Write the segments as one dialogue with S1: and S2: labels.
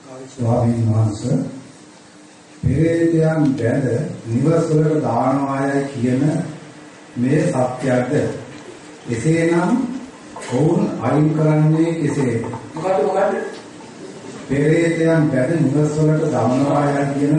S1: ස්වාමීන් වහන්සේ පෙරේතයන් බැඳ නිවසවලට දානවායයි කියන මේ සත්‍යයක්ද? එසේනම් ඔවුන් අයින් කරන්නේ කෙසේද?
S2: මොකද?
S1: පෙරේතයන් බැඳ නිවසවලට දානවායයි කියන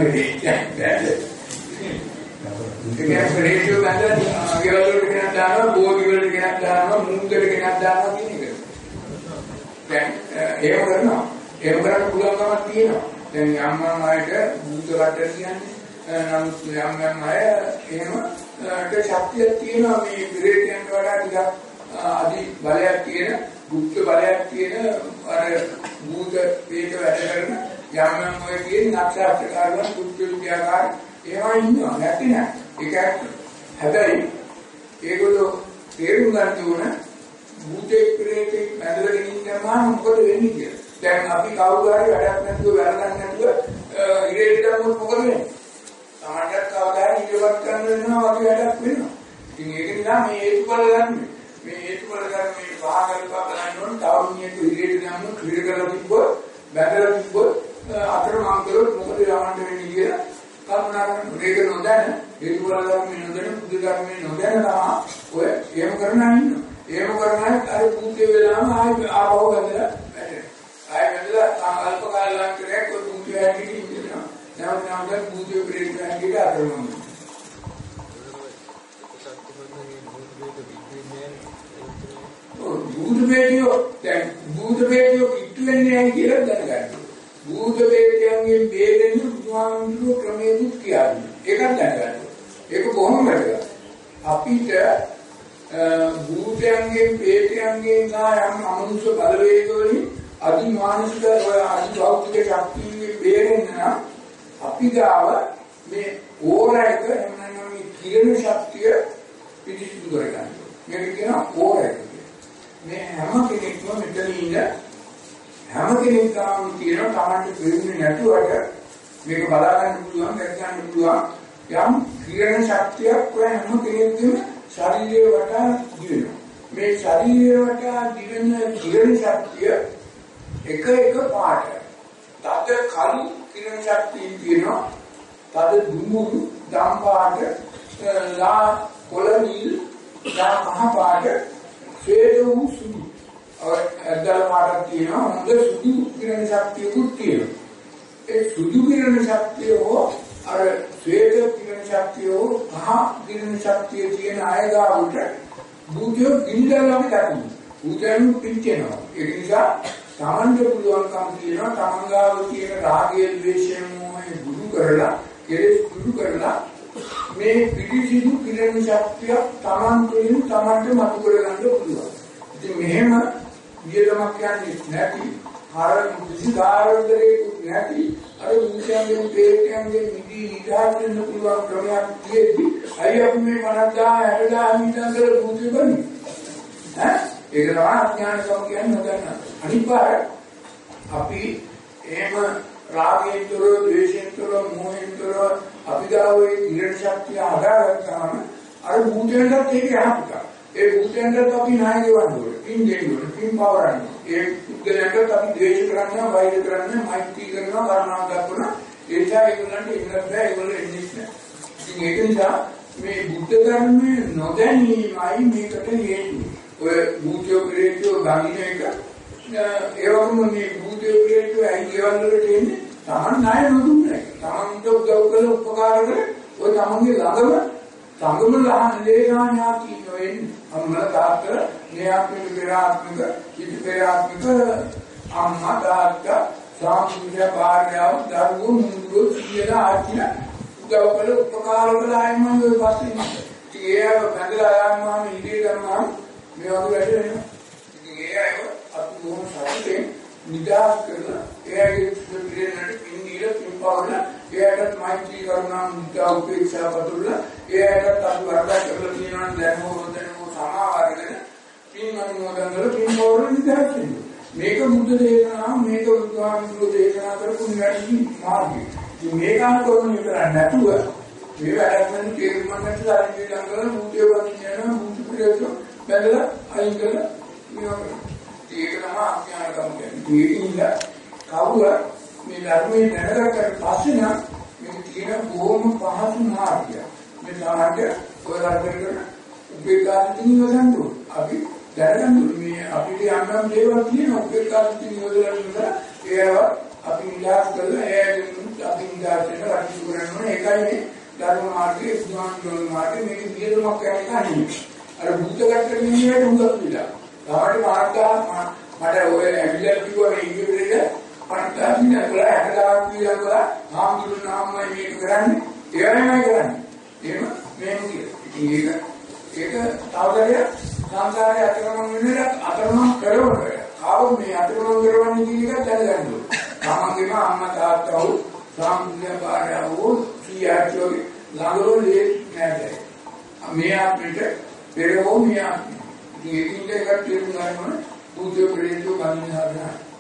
S2: පෙරේතයෝ බැඳ ගෙවල් වලට ගෙනත් දානවා, බෝගි වලට ගෙනත් දානවා, මුංගලට ගෙනත් දානවා කියන එක. දැන් ඒව කරනවා. ඒව කරන්න පුළුවන්කමක් තියෙනවා. දැන් යම් අයට බුද්ධ රටට කියන්නේ නමුත් යම් අය එහෙම ශක්තියක් තියෙනවා මේ පෙරේතයන්ට වඩා ටිකක් අධි බලයක් තියෙන, ගුප්ත බලයක් තියෙන අර භූත වේද වැඩ කරන යම් ඔය කියන නක්ෂත්‍රකාරයන් ගුප්ත විද්‍යාකාර ඒවා ඉන්නවා නැති නෑ. ඒක හැබැයි ඒගොල්ලෝ තේරුම් ගන්න ඕන භූතේ ප්‍රේතේ මැදගෙන ඉන්නවා මොකද වෙන්නේ කියලා. දැන් අපි කවුරු හරි වැඩක් නැතුව වැරදක් නැතුව ඉරේට දැම්මොත් මොකද වෙන්නේ? සමහරවිට කවදා හරි ඉරවත් කරන්න වෙනවා වගේ වැඩක් වෙනවා. ඉතින් ඒක නිසා මේ හේතුඵල ගන්න. මේ හේතුඵල ගන්න මේ වාහකල්පා බලන්න ඕන. තවුනියට ඉරේට දැම්මොත් ක්‍රීඩ කරලා තිබ්බොත් බැඳලා තිබ්බොත් අතර මංගලොත් මොකද යවන්න වෙන්නේ කියලා කල්පනා කරන මේක නොදැන හේතුඵල ගන්න නොදැන බුදු ධර්මයේ නොදැන තමයි ඔය එහෙම කරන අය ඉන්නවා. එහෙම කරන අය අර භූතේ වෙලාම ආපහු බැඳලා ආය වෙනදා අල්ප කාලයකට දුක ඇතිටි ඉන්නවා. නැවත බුද්ධ ප්‍රේතයන්ට අතරමං. බුද්ධ වේදියෝ දැන් බුද්ධ වේදියෝ කිට්ටු වෙන්නේ නැහැ කියලා දැනගන්න. බුද්ධ වේදියන්ගෙන් බේරෙන්න බුදුහාමුදුරුවෝ ක්‍රමයක් කියන්නේ. ඒකත් දැනගන්න. ඒක කොහොමද කරන්නේ? අපිට භූතයන්ගෙන් ප්‍රේතයන්ගෙන් යම් අමනුෂ්‍ය බලවේග වලින් අදිමානසික අදිභෞතික ශක්තිය බේරෙන්න නම් අපි ගාව මේ ඕරයක එන්නනම් මේ කිරණ ශක්තිය පිටිසුදු කරගන්න. මේක කියනවා ඕරයක. මේ හැම කෙනෙක්ම මෙතන ඉන්න හැම කෙනෙක්ම කියන තමන්ට ප්‍රයෝජන නැතුවට මේක බලා ගන්න පුළුවන්, දැක ගන්න පුළුවන් යම් කිරණ ශක්තියක් ඔය හැම කෙනෙක්ගේම ශරීරය වටා දිවෙනවා. මේ ශරීරය වටා දිවෙන කිරණ ශක්තිය එක පාට. තද කළු කිරණ ශක්තිය තියෙනවා. තද දුමුරු දම් පාට, ලා කොළ නිල්, දා මහ පාට, ශ්වේත වූ සුදු. අදල් පාට තියෙනවා. හොඳ සුදු කිරණ ශක්තියකුත් තියෙනවා. ඒ සුදු කිරණ ශක්තිය හෝ අර ශ්වේත කිරණ ශක්තිය හෝ මහ කිරණ ශක්තිය තියෙන අය ගාවට බුද්ධිය ගිනිදලාම දකින්න. බුද්ධයන් පිටිනවා. ඒ නිසා තමන්ට පුළුවන්කම් තියෙනවා තමන්ගාව තියෙන රාගය, ද්වේෂය, මොහය දුරු කරලා, කෙලෙස් දුරු කරලා මේ පිටිසිදු කිරණ ශක්තිය තමන් තුළින් තමන්ට මතු කරගන්න පුළුවන්. ඉතින් මෙහෙම වියදමක් යන්නේ නැති, හර කිසිදාරදරේ නැති, අර මුචයන්ගෙන් ප්‍රේතයන්ගෙන් නිදි නිදහස් වෙන්න පුළුවන් ක්‍රමයක් තියෙද්දි අය අපි මේ 50,000 60,000 මීටර දුරට බන්නේ. ඒක තමයි අඥානකම කියන්නේ නොදන්නා. අනිත් පාර අපි එහෙම රාගයෙන්තර, ද්වේෂයෙන්තර, මොහෙන්තර අපි ගාවේ ඉරණ ශක්තිය හදාගත්තාම අර භූතයන්ටත් ඒක යහපුතා. ඒ භූතයන්ටත් අපි ණය ගෙවන්න ඕනේ. පින් දෙන්න ඕනේ. පින් පවරන්න. ඒ පුද්ගලයන්ටත් අපි ද්වේෂ කරන්නේ, වෛර කරන්නේ, මෛත්‍රී කරනවා, කරුණාව දක්වනවා. ඒ නිසා ඒගොල්ලන්ට ඉන්නත් බෑ, ඒගොල්ලෝ එන්නේ නැහැ. ඉතින් ඒක නිසා මේ බුද්ධ ධර්මයේ නොදැනීමයි මේකට හේතුව. ඔය භූතයෝ ප්‍රේතයෝ ගන්නේ එක ඒ වගේම මේ භූතයෝ ප්‍රේතයෝ ඇයි ගෙවල් වලට එන්නේ? තමන් ණය නොදුන්නේ. තමන්ට උදව් කළ උපකාර කළ ඔය තමන්ගේ ළඟම ලේනාඥාති වෙන්නේ. අම්මලා තාත්තලා මේ ආත්මික පෙර ආත්මික ඉති පෙර ආත්මික අම්මා තාත්තා සාමිය භාර්යාව දරුවෝ මුළු සියලා ආච්චිලා උදව් කළ උපකාර කළ අයම ඔය පස්සේ ඉන්නේ. ඒ අය බඳලා යනවා ඉදී කරනවා මේ වගේ වැඩ වෙනවා. ඉතින් ඒ අය අපි බොහොම සතුටින් නිදාස් කරලා එයාගේ පිළිවෙලට පින් දීලා පින් පවරලා එයාට මෛත්‍රී කරුණා මුදිතා උපේක්ෂා පතුරලා එයාට අපි වරදක් කරලා තියෙනවා දැනෝ සමාව අරගෙන පින් අනුමෝදන් කරලා පින් පවරලා නිදාස් වෙනවා. මේක බුද්ධ දේශනාව, මේක බුදුහාමුදුරුවෝ දේශනා කරපු නිවැරදි මාර්ගය. ඉතින් මේක අනුකරණය කරන්නේ නැතුව මේ වැඩක් නම් තේරුම් ගන්නට ආරම්භය ගන්න මුත්‍ය වදිනවා මුත්‍ය ප්‍රයෝජන බැලලා අයින් කරලා මේවා ඒක තමයි අඥානකම කියන්නේ. ඒකින්ද කවුරු මේ ධර්මයේ දැනගත්තට පස්සේ නම් මේ තියෙන බොහොම පහසු මාර්ගය. මේ සාමාන්‍ය ඔය රටවල උපේක්ෂාදී නිවසන්තු අපි දැනගන්න මේ අපිට යම් දේවල් තියෙන උපේක්ෂාදී නිවසලා ඒව අපි ඉලාස් කරලා අපි ඉලාස් කරන රටි කරනවා ඒකයි මේ ධර්ම මාර්ගයේ ස්වාමීන් මාර්ගයේ මේක විදිහටම කරන්නේ. අර බුද්ධ ගැටේ නියමයට උදව් වෙලා. තාමට මාර්ගා මට ඔය ඇවිල්ලා කිව්වා මේ ඉංග්‍රීසියේ පන්තාසින කරලා 60000 කියලා ආම්දුනාමයි මේක කරන්නේ. ඒවමයි කරන්නේ. එහෙම මේක කියලා. ඒක තාවදරිය සංසාරයේ අතරමං වෙන්නේ අතරමං කරවන. ආව මේ අතරමං කරවන්නේ කියන එක දැනගන්න ඕනේ. තමන්ගේම අම්මා තාත්තා වූ සාම්ප්‍රදාය පාරවෝ කියාචෝ ළඟරෝලේ නැහැ. මේ අපිට පෙරවෝ මේ අපිට. ඉතින් ඒකින්ද එකක් තේරුම් ගන්න ඕනේ. බුද්ධ ප්‍රේතෝ ගන්න හදනවා.